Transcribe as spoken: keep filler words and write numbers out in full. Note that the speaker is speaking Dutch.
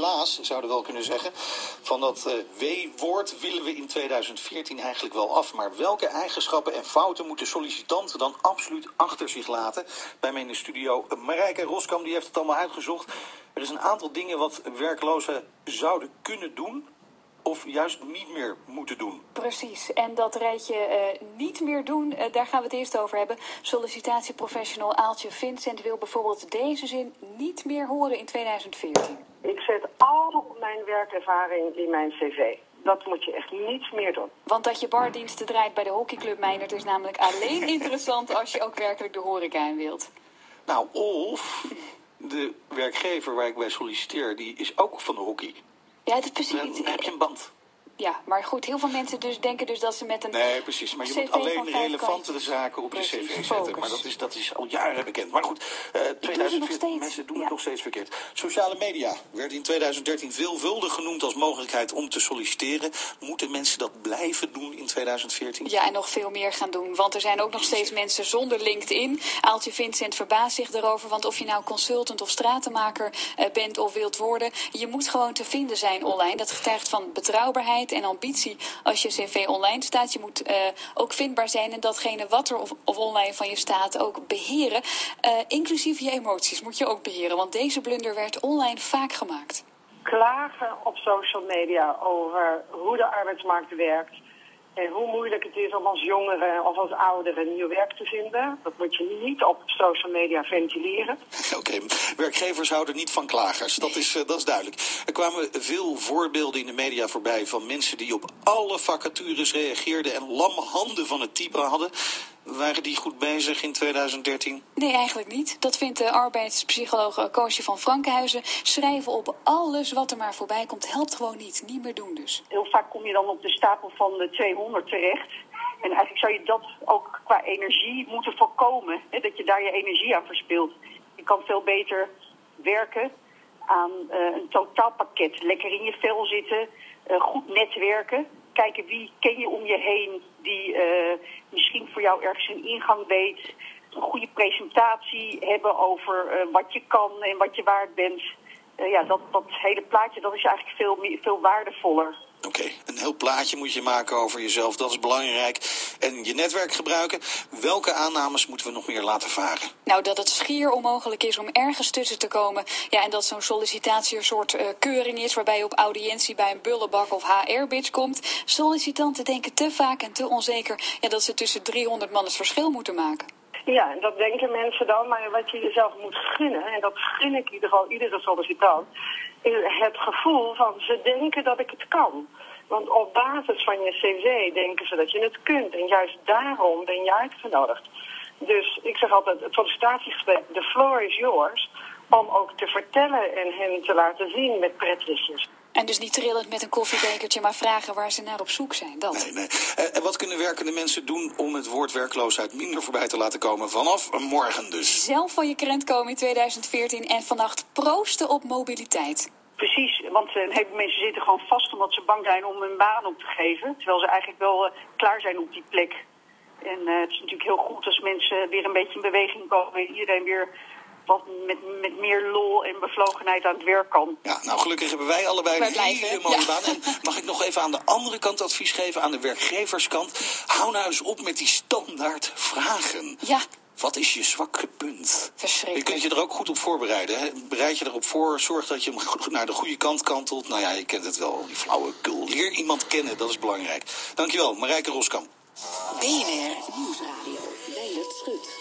helaas, zouden we wel kunnen zeggen. Van dat uh, W-woord willen we in tweeduizend veertien eigenlijk wel af. Maar welke eigenschappen en fouten moeten sollicitanten dan absoluut achter zich laten? Bij mij in de studio Marijke Roskam, die heeft het allemaal uitgezocht. Er is een aantal dingen wat werklozen zouden kunnen doen of juist niet meer moeten doen. Precies, en dat rijtje uh, niet meer doen, uh, daar gaan we het eerst over hebben. Sollicitatieprofessional Aaltje Vincent wil bijvoorbeeld deze zin niet meer horen in tweeduizend veertien. Ik zet al mijn werkervaring in mijn cv. Dat moet je echt niet meer doen. Want dat je bardiensten draait bij de hockeyclub Meijnerd is namelijk alleen interessant als je ook werkelijk de horeca in wilt. Nou, of de werkgever waar ik bij solliciteer, die is ook van de hockey. Ja, dat is precies. Dan heb je een band. Ja, maar goed, heel veel mensen dus denken dus dat ze met een Nee, precies, maar je C V moet alleen relevante kantjes zaken op precies, je cv zetten. focus. Maar dat is, dat is al jaren bekend. Maar goed, uh, tweeduizend veertien, mensen doen ja. het nog steeds verkeerd. Sociale media werd in tweeduizend dertien veelvuldig genoemd als mogelijkheid om te solliciteren. Moeten mensen dat blijven doen in tweeduizend veertien? Ja, en nog veel meer gaan doen. Want er zijn ook nog steeds mensen zonder LinkedIn. Aaltje Vincent verbaast zich erover. Want of je nou consultant of stratenmaker uh, bent of wilt worden, je moet gewoon te vinden zijn online. Dat getuigt van betrouwbaarheid en ambitie. Als je cv online staat, je moet uh, ook vindbaar zijn en datgene wat er of, of online van je staat ook beheren. Uh, inclusief je emoties moet je ook beheren, want deze blunder werd online vaak gemaakt. Klagen op social media over hoe de arbeidsmarkt werkt en hoe moeilijk het is om als jongere of als oudere nieuw werk te vinden. Dat moet je niet op social media ventileren. Oké, okay. Werkgevers houden niet van klagers, dat is, uh, dat is duidelijk. Er kwamen veel voorbeelden in de media voorbij van mensen die op alle vacatures reageerden en lamme handen van het type hadden. Waren die goed bezig in tweeduizend dertien? Nee, eigenlijk niet. Dat vindt de arbeidspsycholoog Koosje van Frankhuizen. Schrijven op alles wat er maar voorbij komt helpt gewoon niet. Niet meer doen dus. Heel vaak kom je dan op de stapel van de tweehonderd terecht. En eigenlijk zou je dat ook qua energie moeten voorkomen. Hè, dat je daar je energie aan verspilt. Je kan veel beter werken aan uh, een totaalpakket. Lekker in je vel zitten, uh, goed netwerken. Kijken wie ken je om je heen die uh, misschien voor jou ergens een ingang weet. Een goede presentatie hebben over uh, wat je kan en wat je waard bent. Uh, ja, dat, dat hele plaatje dat is eigenlijk veel, meer, veel waardevoller. Oké, okay, een heel plaatje moet je maken over jezelf, dat is belangrijk. En je netwerk gebruiken. Welke aannames moeten we nog meer laten varen? Nou, dat het schier onmogelijk is om ergens tussen te komen. Ja, en dat zo'n sollicitatie een soort uh, keuring is waarbij je op audiëntie bij een bullebak of H R-bitch komt. Sollicitanten denken te vaak en te onzeker ja, dat ze tussen driehonderd man het verschil moeten maken. Ja, en dat denken mensen dan, maar wat je jezelf moet gunnen, en dat gun ik in ieder geval iedere sollicitant, is het gevoel van ze denken dat ik het kan. Want op basis van je cv denken ze dat je het kunt. En juist daarom ben je uitgenodigd. Dus ik zeg altijd, het sollicitatiegesprek, the floor is yours, om ook te vertellen en hen te laten zien met pretlichtjes. En dus niet trillend met een koffiebekertje, maar vragen waar ze naar op zoek zijn. Dat. Nee, nee. En wat kunnen werkende mensen doen om het woord werkloosheid minder voorbij te laten komen vanaf morgen dus? Zelf van je krent komen in tweeduizend veertien en vannacht proosten op mobiliteit. Precies, want een heleboel mensen zitten gewoon vast omdat ze bang zijn om hun baan op te geven. Terwijl ze eigenlijk wel uh, klaar zijn op die plek. En uh, het is natuurlijk heel goed als mensen weer een beetje in beweging komen en iedereen weer wat met, met meer lol en bevlogenheid aan het werk kan. Ja, nou gelukkig hebben wij allebei wij een blijven, hele mooie ja. baan. En mag ik nog even aan de andere kant advies geven, aan de werkgeverskant? Hou nou eens op met die standaard vragen. Ja. Wat is je zwakke punt? Verschrikkelijk. Je kunt je er ook goed op voorbereiden. Hè? Bereid je erop voor, zorg dat je hem naar de goede kant kantelt. Nou ja, je kent het wel, die flauwekul. Leer iemand kennen, dat is belangrijk. Dankjewel, Marijke Roskam. B N R Nieuwsradio. Leendert Schut.